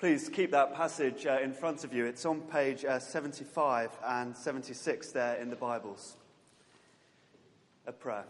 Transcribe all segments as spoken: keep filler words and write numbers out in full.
Please keep that passage uh, in front of you. It's on page uh, seventy-five and seventy-six there in the Bibles. A prayer.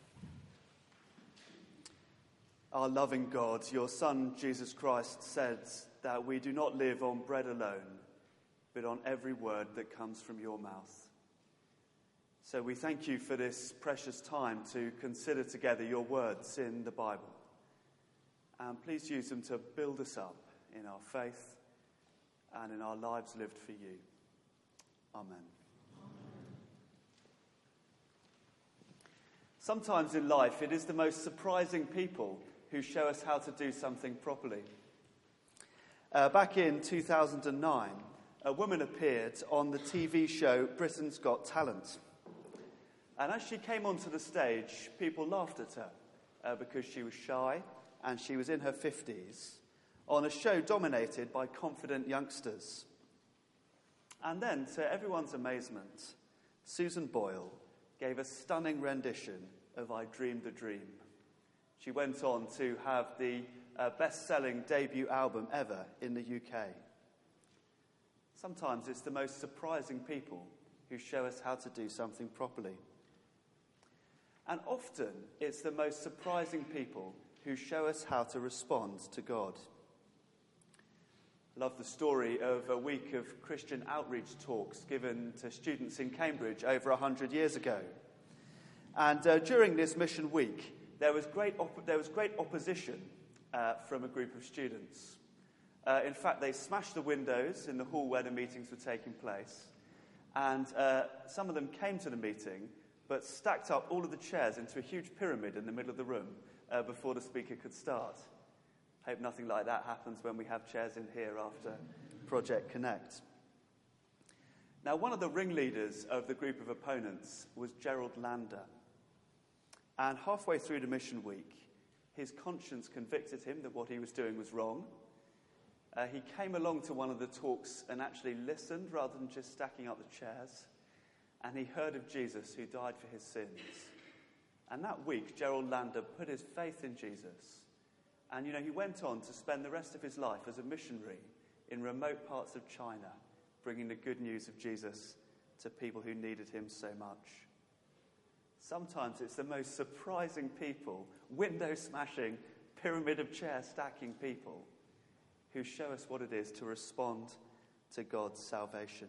Our loving God, your Son, Jesus Christ, said that we do not live on bread alone, but on every word that comes from your mouth. So we thank you for this precious time to consider together your words in the Bible. And please use them to build us up in our faith and in our lives lived for you. Amen. Sometimes in life, it is the most surprising people who show us how to do something properly. Uh, back in two thousand nine, a woman appeared on the T V show Britain's Got Talent. And as she came onto the stage, people laughed at her uh, because she was shy and she was in her fifties, on a show dominated by confident youngsters. And then, to everyone's amazement, Susan Boyle gave a stunning rendition of I Dreamed the Dream. She went on to have the uh, best-selling debut album ever in the U K. Sometimes it's the most surprising people who show us how to do something properly. And often it's the most surprising people who show us how to respond to God. I love the story of a week of Christian outreach talks given to students in Cambridge over one hundred years ago. And uh, during this mission week, there was great, op- there was great opposition uh, from a group of students. Uh, in fact, they smashed the windows in the hall where the meetings were taking place. And uh, some of them came to the meeting, but stacked up all of the chairs into a huge pyramid in the middle of the room uh, before the speaker could start. Hope nothing like that happens when we have chairs in here after Project Connect. Now, one of the ringleaders of the group of opponents was Gerald Lander. And halfway through the mission week, his conscience convicted him that what he was doing was wrong. Uh, he came along to one of the talks and actually listened rather than just stacking up the chairs. And he heard of Jesus who died for his sins. And that week, Gerald Lander put his faith in Jesus. And, you know, he went on to spend the rest of his life as a missionary in remote parts of China, bringing the good news of Jesus to people who needed him so much. Sometimes it's the most surprising people, window-smashing, pyramid of chair stacking people, who show us what it is to respond to God's salvation.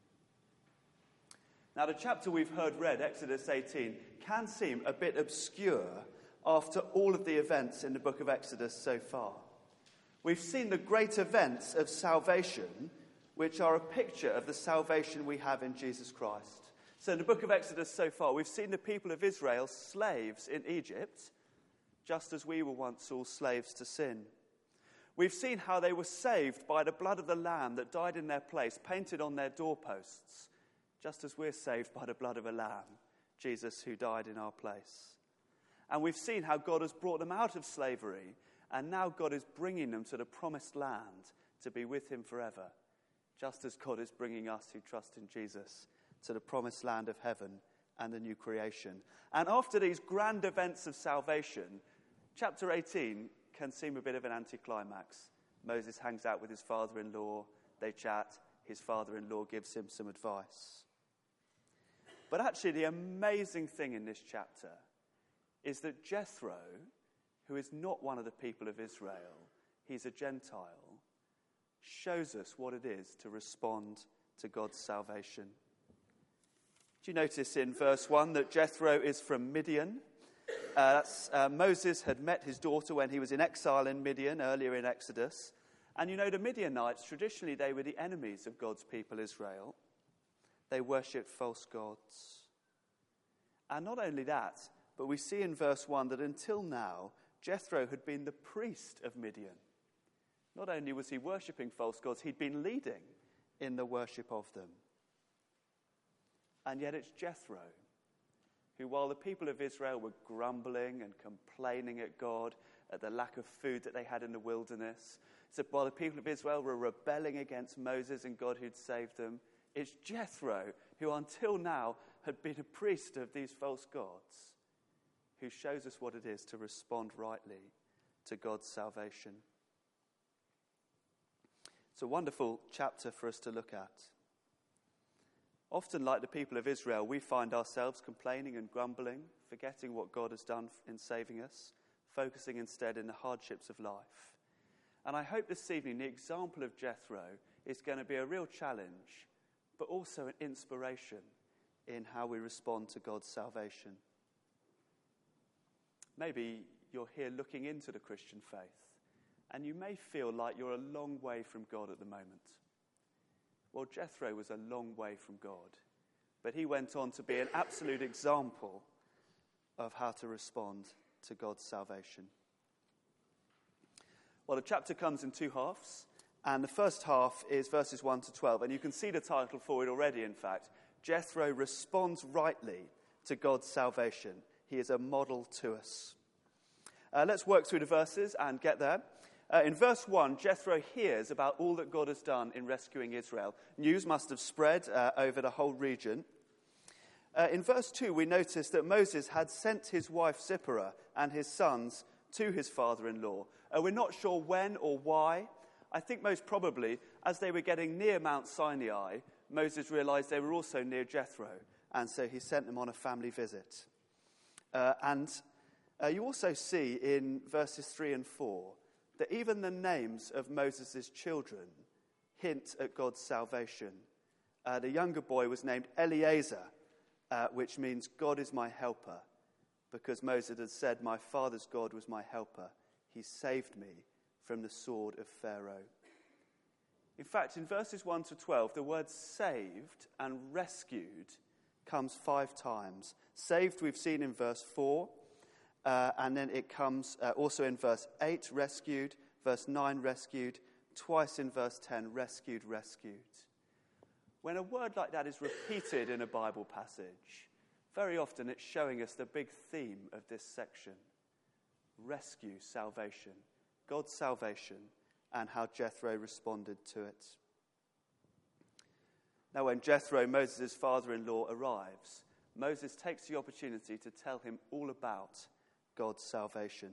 Now, the chapter we've heard read, Exodus eighteen, can seem a bit obscure after all of the events in the book of Exodus so far. We've seen the great events of salvation, which are a picture of the salvation we have in Jesus Christ. So in the book of Exodus so far, we've seen the people of Israel slaves in Egypt, just as we were once all slaves to sin. We've seen how they were saved by the blood of the Lamb that died in their place, painted on their doorposts, just as we're saved by the blood of a lamb, Jesus who died in our place. And we've seen how God has brought them out of slavery, and now God is bringing them to the promised land to be with him forever, just as God is bringing us who trust in Jesus to the promised land of heaven and the new creation. And after these grand events of salvation, chapter eighteen can seem a bit of an anticlimax. Moses hangs out with his father-in-law, they chat, his father-in-law gives him some advice. But actually, the amazing thing in this chapter is that Jethro, who is not one of the people of Israel, he's a Gentile, shows us what it is to respond to God's salvation. Do you notice in verse one that Jethro is from Midian? Uh, that's, uh, Moses had met his daughter when he was in exile in Midian earlier in Exodus. And you know, the Midianites, traditionally they were the enemies of God's people Israel. They worshipped false gods. And not only that, but we see in verse one that until now, Jethro had been the priest of Midian. Not only was he worshipping false gods, he'd been leading in the worship of them. And yet it's Jethro who, while the people of Israel were grumbling and complaining at God at the lack of food that they had in the wilderness, so while the people of Israel were rebelling against Moses and God who'd saved them, it's Jethro who until now had been a priest of these false gods, who shows us what it is to respond rightly to God's salvation. It's a wonderful chapter for us to look at. Often, like the people of Israel, we find ourselves complaining and grumbling, forgetting what God has done in saving us, focusing instead in the hardships of life. And I hope this evening the example of Jethro is going to be a real challenge, but also an inspiration in how we respond to God's salvation. Maybe you're here looking into the Christian faith, and you may feel like you're a long way from God at the moment. Well, Jethro was a long way from God, but he went on to be an absolute example of how to respond to God's salvation. Well, the chapter comes in two halves, and the first half is verses one to twelve, and you can see the title for it already, in fact. Jethro responds rightly to God's salvation. He is a model to us. Uh, let's work through the verses and get there. Uh, in verse one, Jethro hears about all that God has done in rescuing Israel. News must have spread uh, over the whole region. Uh, in verse two, we notice that Moses had sent his wife Zipporah and his sons to his father-in-law. Uh, we're not sure when or why. I think most probably, as they were getting near Mount Sinai, Moses realized they were also near Jethro, and so he sent them on a family visit. Uh, and uh, you also see in verses three and four that even the names of Moses' children hint at God's salvation. Uh, the younger boy was named Eliezer, uh, which means God is my helper, because Moses had said, my father's God was my helper. He saved me from the sword of Pharaoh. In fact, in verses one to twelve, the words saved and rescued comes five times. Saved we've seen in verse four, uh, and then it comes uh, also in verse eight, rescued, verse nine, rescued, twice in verse ten, rescued, rescued. When a word like that is repeated in a Bible passage, very often it's showing us the big theme of this section. Rescue, salvation, God's salvation, and how Jethro responded to it. Now, when Jethro, Moses' father-in-law, arrives, Moses takes the opportunity to tell him all about God's salvation.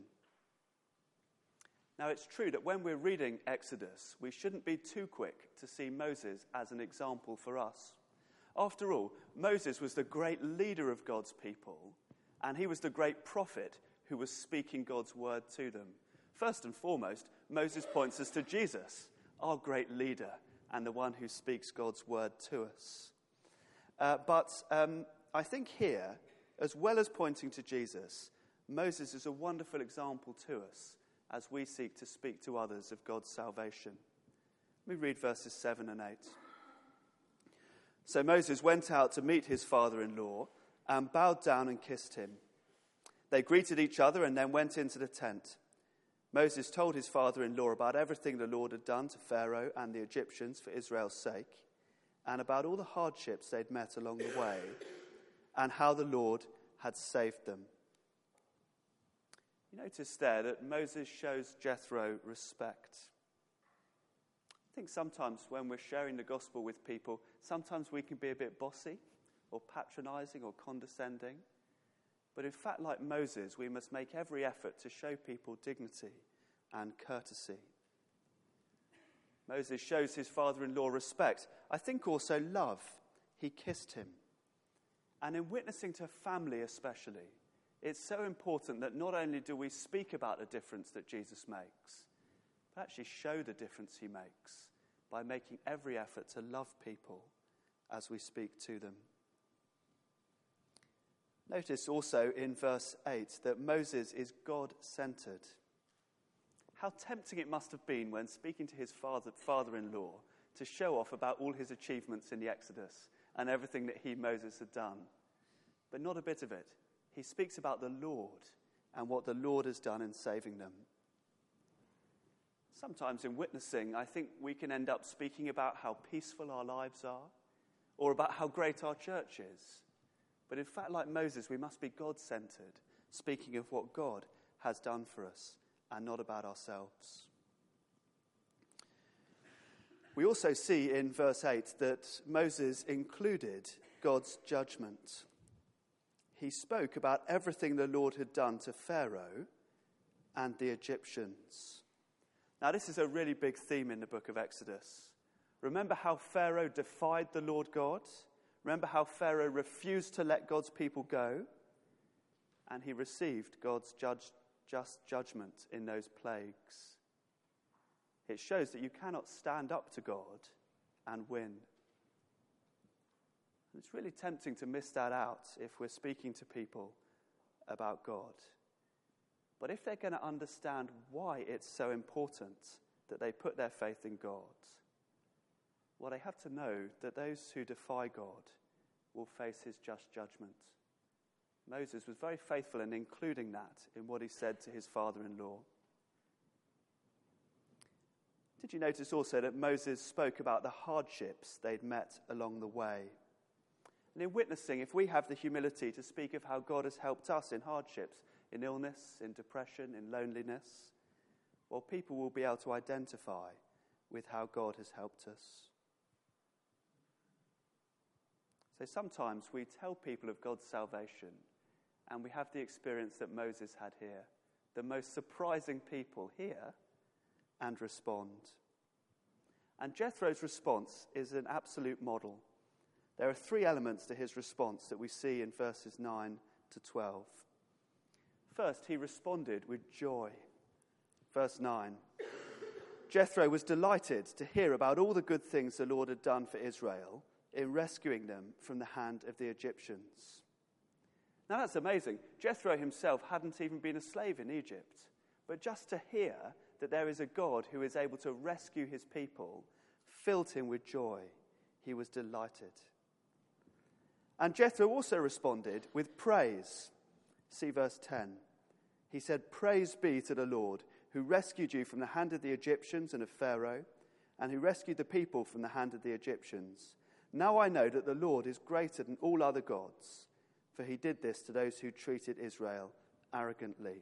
Now, it's true that when we're reading Exodus, we shouldn't be too quick to see Moses as an example for us. After all, Moses was the great leader of God's people, and he was the great prophet who was speaking God's word to them. First and foremost, Moses points us to Jesus, our great leader, and the one who speaks God's word to us. Uh, but um, I think here, as well as pointing to Jesus, Moses is a wonderful example to us as we seek to speak to others of God's salvation. Let me read verses seven and eight. So Moses went out to meet his father-in-law and bowed down and kissed him. They greeted each other and then went into the tent. Moses told his father-in-law about everything the Lord had done to Pharaoh and the Egyptians for Israel's sake, and about all the hardships they'd met along the way, and how the Lord had saved them. You notice there that Moses shows Jethro respect. I think sometimes when we're sharing the gospel with people, sometimes we can be a bit bossy or patronizing or condescending. But in fact, like Moses, we must make every effort to show people dignity and courtesy. Moses shows his father-in-law respect. I think also love. He kissed him. And in witnessing to family especially, it's so important that not only do we speak about the difference that Jesus makes, but actually show the difference he makes by making every effort to love people as we speak to them. Notice also in verse eight that Moses is God-centered. How tempting it must have been when speaking to his father, father-in-law to show off about all his achievements in the Exodus and everything that he, Moses, had done. But not a bit of it. He speaks about the Lord and what the Lord has done in saving them. Sometimes in witnessing, I think we can end up speaking about how peaceful our lives are or about how great our church is. But in fact, like Moses, we must be God-centered, speaking of what God has done for us and not about ourselves. We also see in verse eight that Moses included God's judgment. He spoke about everything the Lord had done to Pharaoh and the Egyptians. Now, this is a really big theme in the book of Exodus. Remember how Pharaoh defied the Lord God? Remember how Pharaoh refused to let God's people go? And he received God's judge, just judgment in those plagues. It shows that you cannot stand up to God and win. It's really tempting to miss that out if we're speaking to people about God. But if they're going to understand why it's so important that they put their faith in God, well, they have to know that those who defy God will face his just judgment. Moses was very faithful in including that in what he said to his father-in-law. Did you notice also that Moses spoke about the hardships they'd met along the way? And in witnessing, if we have the humility to speak of how God has helped us in hardships, in illness, in depression, in loneliness, well, people will be able to identify with how God has helped us. So sometimes we tell people of God's salvation, and we have the experience that Moses had here. The most surprising people hear and respond. And Jethro's response is an absolute model. There are three elements to his response that we see in verses nine to twelve. First, he responded with joy. Verse nine. Jethro was delighted to hear about all the good things the Lord had done for Israel in rescuing them from the hand of the Egyptians. Now that's amazing. Jethro himself hadn't even been a slave in Egypt. But just to hear that there is a God who is able to rescue his people filled him with joy. He was delighted. And Jethro also responded with praise. See verse ten. He said, "Praise be to the Lord, who rescued you from the hand of the Egyptians and of Pharaoh, and who rescued the people from the hand of the Egyptians. Now I know that the Lord is greater than all other gods, for he did this to those who treated Israel arrogantly."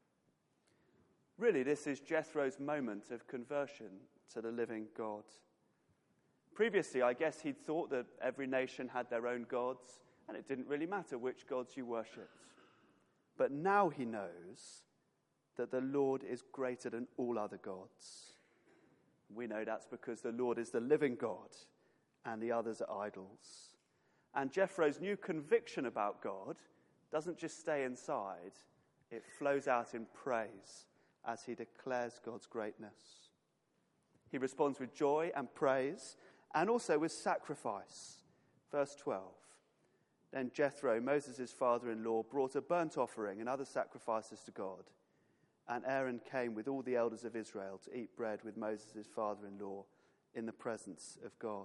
Really, this is Jethro's moment of conversion to the living God. Previously, I guess he'd thought that every nation had their own gods, and it didn't really matter which gods you worshipped. But now he knows that the Lord is greater than all other gods. We know that's because the Lord is the living God, and the others are idols. And Jethro's new conviction about God doesn't just stay inside, it flows out in praise as he declares God's greatness. He responds with joy and praise, and also with sacrifice. Verse twelve. Then Jethro, Moses' father-in-law, brought a burnt offering and other sacrifices to God. And Aaron came with all the elders of Israel to eat bread with Moses' father-in-law in the presence of God.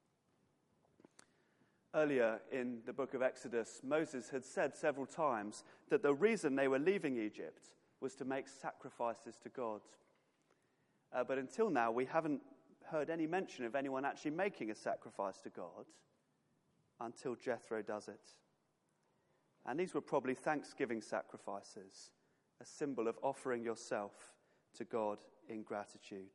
Earlier in the book of Exodus, Moses had said several times that the reason they were leaving Egypt was to make sacrifices to God. Uh, but until now, we haven't heard any mention of anyone actually making a sacrifice to God until Jethro does it. And these were probably thanksgiving sacrifices, a symbol of offering yourself to God in gratitude.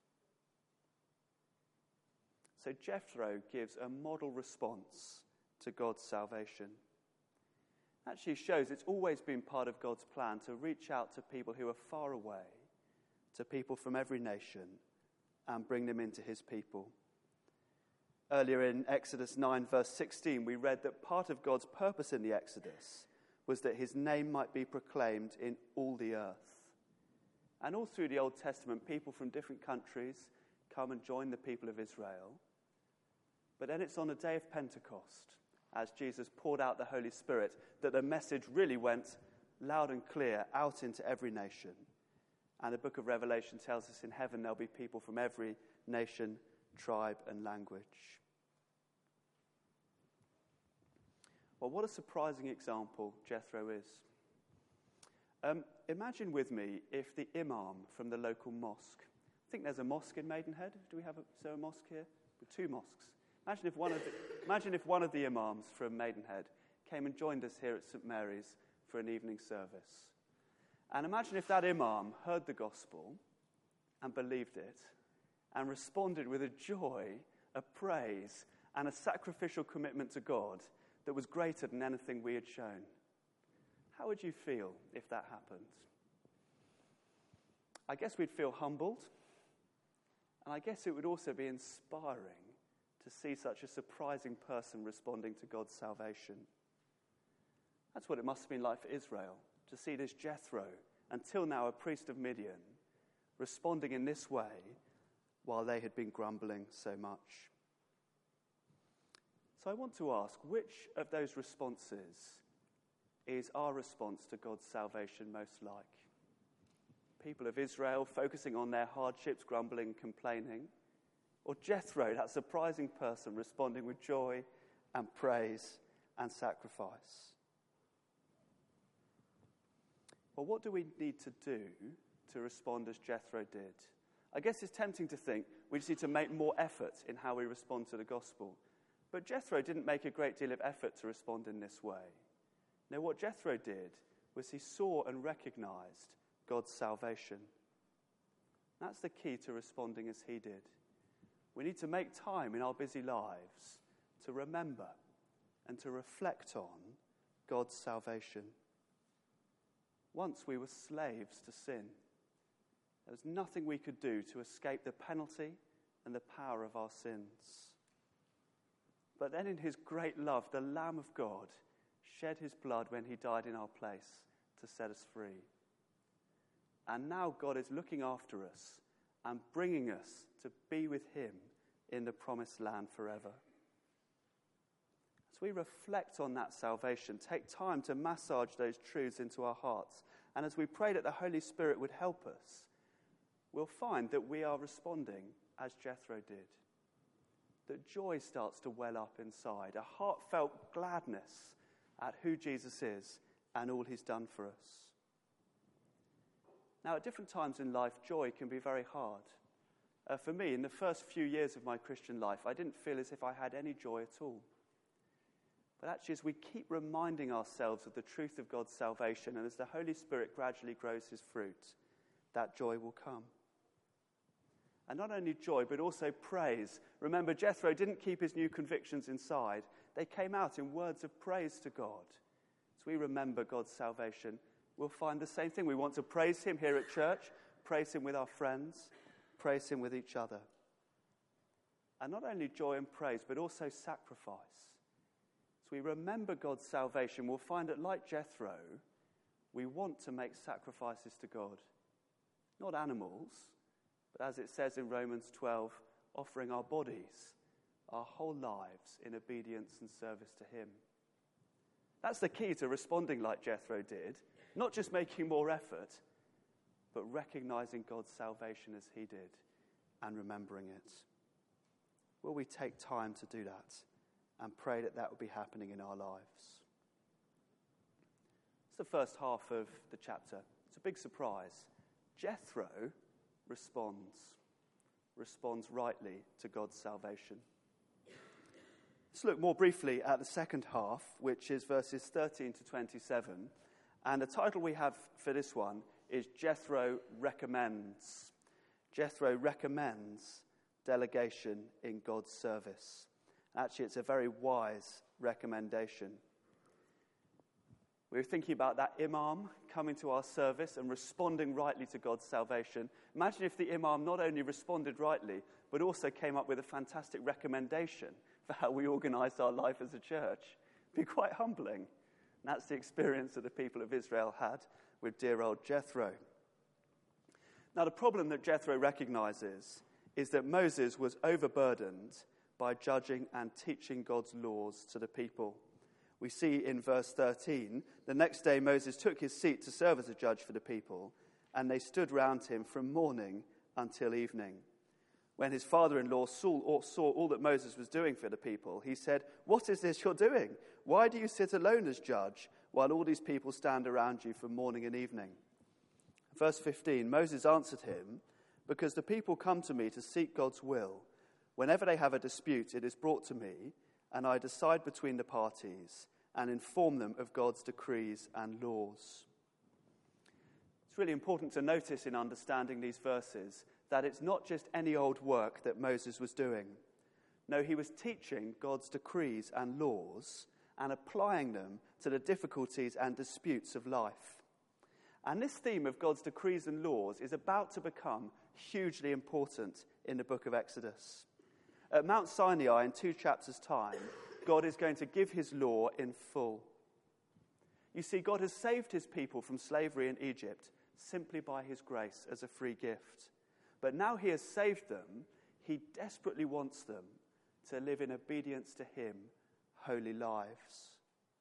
So Jethro gives a model response to God's salvation. Actually shows it's always been part of God's plan to reach out to people who are far away, to people from every nation, and bring them into his people. Earlier in Exodus nine, verse sixteen, we read that part of God's purpose in the Exodus was that his name might be proclaimed in all the earth. And all through the Old Testament, people from different countries come and join the people of Israel. But then it's on the day of Pentecost, as Jesus poured out the Holy Spirit, that the message really went loud and clear out into every nation. And the book of Revelation tells us in heaven there'll be people from every nation, tribe, and language. Well, what a surprising example Jethro is. Um, imagine with me if the imam from the local mosque, I think there's a mosque in Maidenhead. Do we have a, is there a mosque here? Two mosques. Imagine if one of the, imagine if one of the imams from Maidenhead came and joined us here at St Mary's for an evening service. And imagine if that imam heard the gospel and believed it and responded with a joy, a praise, and a sacrificial commitment to God that was greater than anything we had shown. How would you feel if that happened? I guess we'd feel humbled, and I guess it would also be inspiring to see such a surprising person responding to God's salvation. That's what it must have been like for Israel, to see this Jethro, until now a priest of Midian, responding in this way while they had been grumbling so much. So I want to ask, which of those responses is our response to God's salvation most like? People of Israel focusing on their hardships, grumbling, complaining? Or Jethro, that surprising person, responding with joy and praise and sacrifice? Well, what do we need to do to respond as Jethro did? I guess it's tempting to think we just need to make more effort in how we respond to the gospel. But Jethro didn't make a great deal of effort to respond in this way. No, what Jethro did was he saw and recognized God's salvation. That's the key to responding as he did. We need to make time in our busy lives to remember and to reflect on God's salvation. Once we were slaves to sin. There was nothing we could do to escape the penalty and the power of our sins. But then in his great love, the Lamb of God shed his blood when he died in our place to set us free. And now God is looking after us and bringing us to be with him in the promised land forever. As we reflect on that salvation, take time to massage those truths into our hearts, and as we pray that the Holy Spirit would help us, we'll find that we are responding as Jethro did. That joy starts to well up inside, a heartfelt gladness at who Jesus is and all he's done for us. Now, at different times in life, joy can be very hard. Uh, for me, in the first few years of my Christian life, I didn't feel as if I had any joy at all. But actually, as we keep reminding ourselves of the truth of God's salvation, and as the Holy Spirit gradually grows his fruit, that joy will come. And not only joy, but also praise. Remember, Jethro didn't keep his new convictions inside. They came out in words of praise to God. As we remember God's salvation, we'll find the same thing. We want to praise him here at church, praise him with our friends, praise him with each other. And not only joy and praise, but also sacrifice. As we remember God's salvation, we'll find that, like Jethro, we want to make sacrifices to God. Not animals, but as it says in Romans twelve, offering our bodies, our whole lives in obedience and service to him. That's the key to responding like Jethro did, not just making more effort, but recognizing God's salvation as he did and remembering it. Will we take time to do that and pray that that will be happening in our lives? It's the first half of the chapter. It's a big surprise. Jethro responds, responds rightly to God's salvation. Let's look more briefly at the second half, which is verses thirteen to twenty-seven. And the title we have for this one is Jethro Recommends. Jethro recommends delegation in God's service. Actually, it's a very wise recommendation. We were thinking about that imam coming to our service and responding rightly to God's salvation. Imagine if the imam not only responded rightly, but also came up with a fantastic recommendation for how we organise our life as a church. It'd be quite humbling. And that's the experience that the people of Israel had with dear old Jethro. Now, the problem that Jethro recognises is that Moses was overburdened by judging and teaching God's laws to the people. We see in verse thirteen, the next day Moses took his seat to serve as a judge for the people, and they stood round him from morning until evening. When his father-in-law saw, saw all that Moses was doing for the people, he said, "What is this you're doing? Why do you sit alone as judge while all these people stand around you from morning and evening?" Verse fifteen, Moses answered him, "Because the people come to me to seek God's will. Whenever they have a dispute, it is brought to me, and I decide between the parties and inform them of God's decrees and laws." It's really important to notice in understanding these verses that it's not just any old work that Moses was doing. No, he was teaching God's decrees and laws and applying them to the difficulties and disputes of life. And this theme of God's decrees and laws is about to become hugely important in the book of Exodus. At Mount Sinai, in two chapters' time, God is going to give his law in full. You see, God has saved his people from slavery in Egypt simply by his grace as a free gift. But now he has saved them, he desperately wants them to live in obedience to him, holy lives.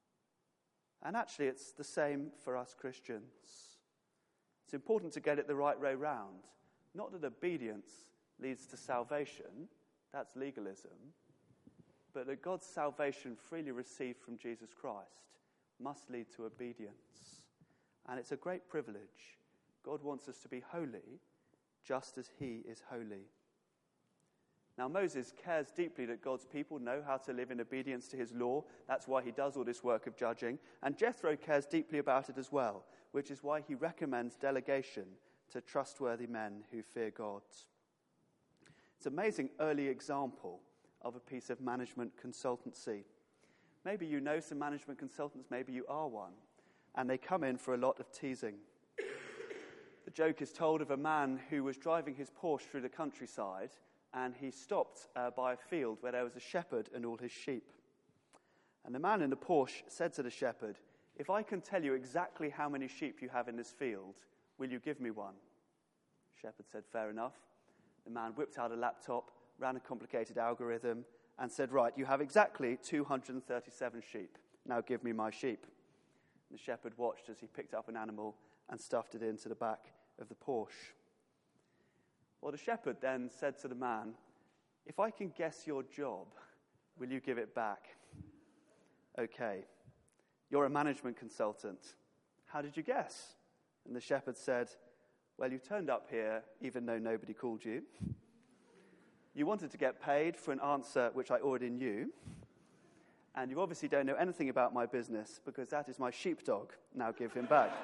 And actually, it's the same for us Christians. It's important to get it the right way round. Not that obedience leads to salvation, that's legalism, but that God's salvation freely received from Jesus Christ must lead to obedience. And it's a great privilege. God wants us to be holy just as he is holy. Now, Moses cares deeply that God's people know how to live in obedience to his law. That's why he does all this work of judging. And Jethro cares deeply about it as well, which is why he recommends delegation to trustworthy men who fear God. It's an amazing early example of a piece of management consultancy. Maybe you know some management consultants, maybe you are one, and they come in for a lot of teasing. The joke is told of a man who was driving his Porsche through the countryside, and he stopped uh, by a field where there was a shepherd and all his sheep. And the man in the Porsche said to the shepherd, "If I can tell you exactly how many sheep you have in this field, will you give me one?" The shepherd said, "Fair enough." The man whipped out a laptop, ran a complicated algorithm, and said, "Right, you have exactly two hundred thirty-seven sheep. Now give me my sheep." The shepherd watched as he picked up an animal and stuffed it into the back of the Porsche. Well, the shepherd then said to the man, "If I can guess your job, will you give it back?" "Okay, you're a management consultant. How did you guess?" And the shepherd said, "Well, you turned up here even though nobody called you. You wanted to get paid for an answer which I already knew. And you obviously don't know anything about my business because that is my sheepdog. Now give him back."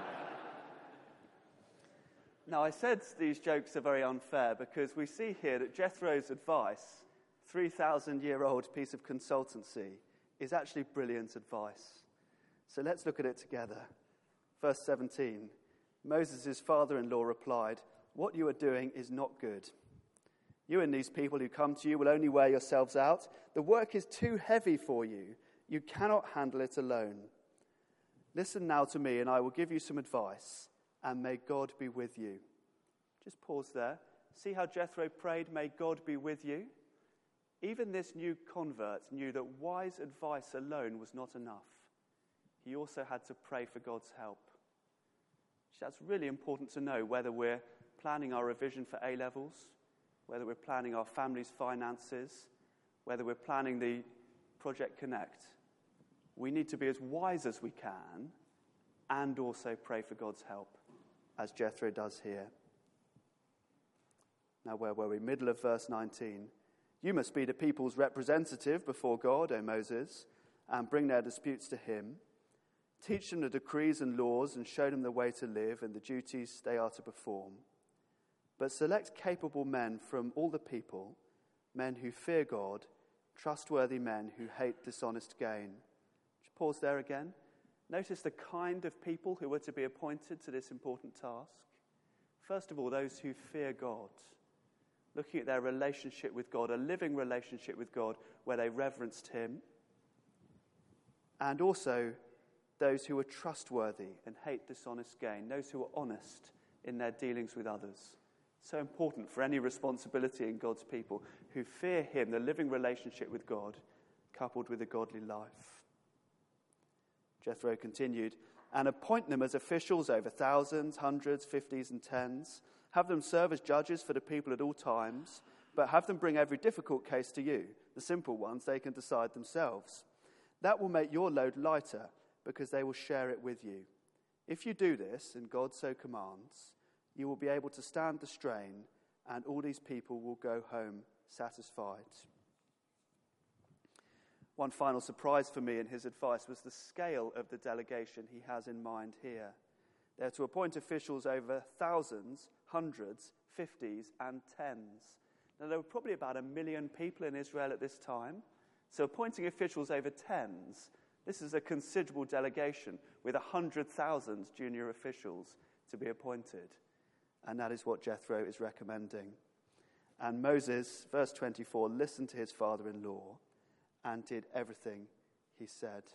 Now, I said these jokes are very unfair because we see here that Jethro's advice, three thousand year old piece of consultancy, is actually brilliant advice. So let's look at it together. Verse seventeen, Moses' father-in-law replied, "What you are doing is not good. You and these people who come to you will only wear yourselves out. The work is too heavy for you. You cannot handle it alone. Listen now to me, and I will give you some advice, and may God be with you." Just pause there. See how Jethro prayed, "May God be with you"? Even this new convert knew that wise advice alone was not enough. He also had to pray for God's help. That's really important to know, whether we're planning our revision for A-levels, whether we're planning our family's finances, whether we're planning the Project Connect. We need to be as wise as we can and also pray for God's help, as Jethro does here. Now, where were we? Middle of verse nineteen. "You must be the people's representative before God, O Moses, and bring their disputes to him. Teach them the decrees and laws and show them the way to live and the duties they are to perform. But select capable men from all the people, men who fear God, trustworthy men who hate dishonest gain." Just pause there again. Notice the kind of people who were to be appointed to this important task. First of all, those who fear God, looking at their relationship with God, a living relationship with God where they reverenced him. And also those who are trustworthy and hate dishonest gain, those who are honest in their dealings with others. So important for any responsibility in God's people, who fear him, the living relationship with God, coupled with a godly life. Jethro continued, "And appoint them as officials over thousands, hundreds, fifties, and tens. Have them serve as judges for the people at all times, but have them bring every difficult case to you. The simple ones they can decide themselves. That will make your load lighter, because they will share it with you. If you do this, and God so commands, you will be able to stand the strain, and all these people will go home satisfied." One final surprise for me in his advice was the scale of the delegation he has in mind here. They're to appoint officials over thousands, hundreds, fifties, and tens. Now, there were probably about a million people in Israel at this time, so appointing officials over tens This is a considerable delegation with one hundred thousand junior officials to be appointed. And that is what Jethro is recommending. And Moses, verse twenty-four, listened to his father-in-law and did everything he said.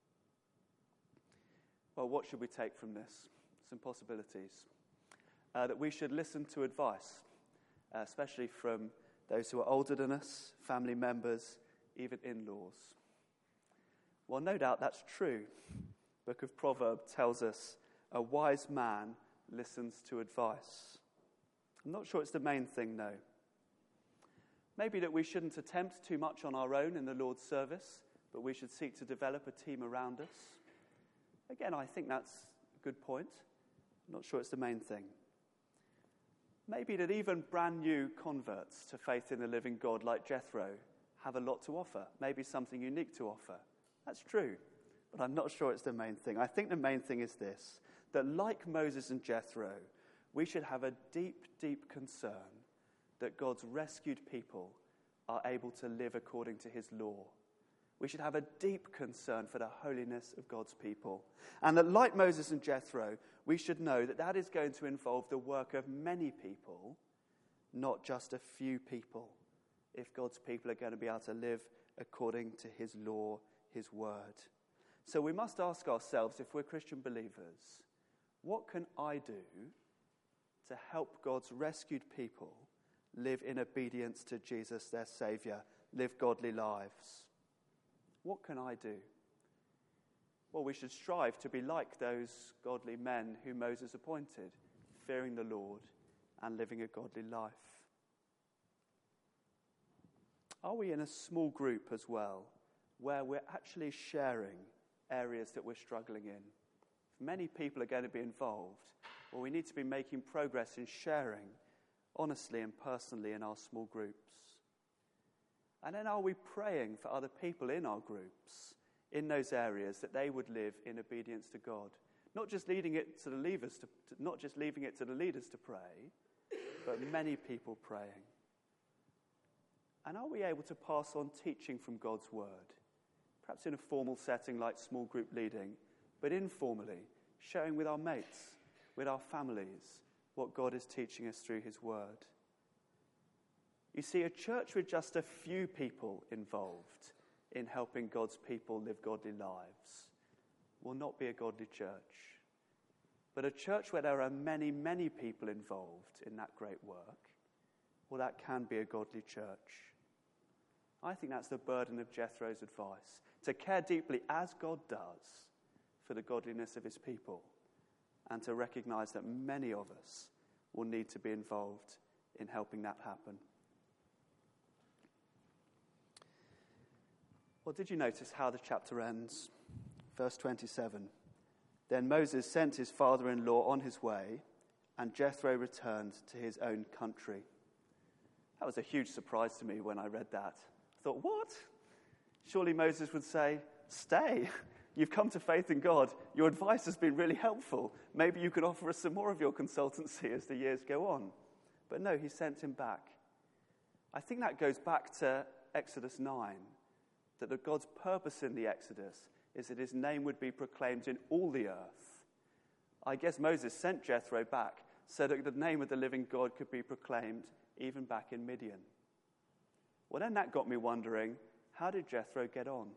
Well, what should we take from this? Some possibilities. Uh, that we should listen to advice, uh, especially from those who are older than us, family members, even in-laws. Well, no doubt that's true. The book of Proverbs tells us a wise man listens to advice. I'm not sure it's the main thing, no. Maybe that we shouldn't attempt too much on our own in the Lord's service, but we should seek to develop a team around us. Again, I think that's a good point. I'm not sure it's the main thing. Maybe that even brand new converts to faith in the living God like Jethro have a lot to offer, maybe something unique to offer. That's true, but I'm not sure it's the main thing. I think the main thing is this, that like Moses and Jethro, we should have a deep, deep concern that God's rescued people are able to live according to his law. We should have a deep concern for the holiness of God's people. And that like Moses and Jethro, we should know that that is going to involve the work of many people, not just a few people, if God's people are going to be able to live according to his law, his word. So we must ask ourselves, if we're Christian believers, what can I do to help God's rescued people live in obedience to Jesus, their Saviour, live godly lives? What can I do? Well, we should strive to be like those godly men who Moses appointed, fearing the Lord and living a godly life. Are we in a small group as well, where we're actually sharing areas that we're struggling in? If many people are going to be involved, well, we need to be making progress in sharing honestly and personally in our small groups. And then are we praying for other people in our groups, in those areas, that they would live in obedience to God? Not just leading it to the leaders to, not just leaving it to the leaders to pray, but many people praying. And are we able to pass on teaching from God's word? Perhaps in a formal setting like small group leading, but informally, sharing with our mates, with our families, what God is teaching us through his word. You see, a church with just a few people involved in helping God's people live godly lives will not be a godly church. But a church where there are many, many people involved in that great work, well, that can be a godly church. I think that's the burden of Jethro's advice, to care deeply, as God does, for the godliness of his people, and to recognize that many of us will need to be involved in helping that happen. Well, did you notice how the chapter ends? Verse twenty-seven. Then Moses sent his father-in-law on his way, and Jethro returned to his own country. That was a huge surprise to me when I read that. I thought, what? Surely Moses would say, stay. You've come to faith in God. Your advice has been really helpful. Maybe you could offer us some more of your consultancy as the years go on. But no, he sent him back. I think that goes back to Exodus nine, that the God's purpose in the Exodus is that his name would be proclaimed in all the earth. I guess Moses sent Jethro back so that the name of the living God could be proclaimed even back in Midian. Well, then that got me wondering, how did Jethro get on?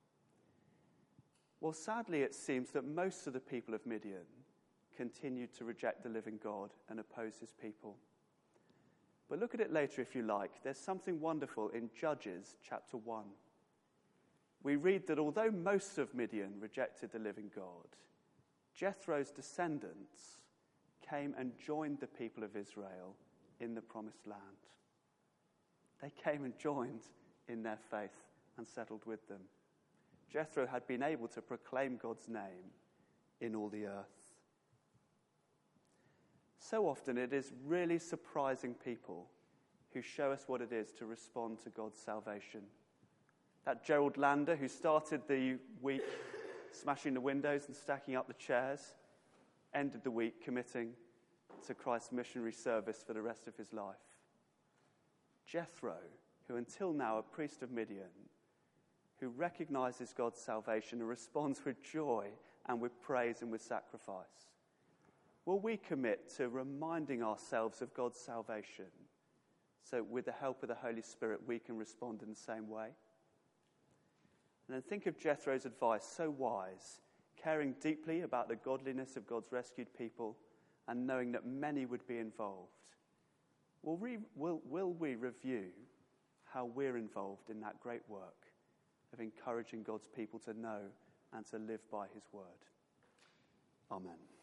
Well, sadly, it seems that most of the people of Midian continued to reject the living God and oppose his people. But look at it later if you like. There's something wonderful in Judges chapter one. We read that although most of Midian rejected the living God, Jethro's descendants came and joined the people of Israel in the promised land. They came and joined in their faith and settled with them. Jethro had been able to proclaim God's name in all the earth. So often it is really surprising people who show us what it is to respond to God's salvation. That Gerald Lander, who started the week smashing the windows and stacking up the chairs, ended the week committing to Christ's missionary service for the rest of his life. Jethro, who until now a priest of Midian, who recognizes God's salvation and responds with joy and with praise and with sacrifice? Will we commit to reminding ourselves of God's salvation so with the help of the Holy Spirit we can respond in the same way? And then think of Jethro's advice, so wise, caring deeply about the godliness of God's rescued people and knowing that many would be involved. Will we, will, will we review how we're involved in that great work of encouraging God's people to know and to live by his word? Amen.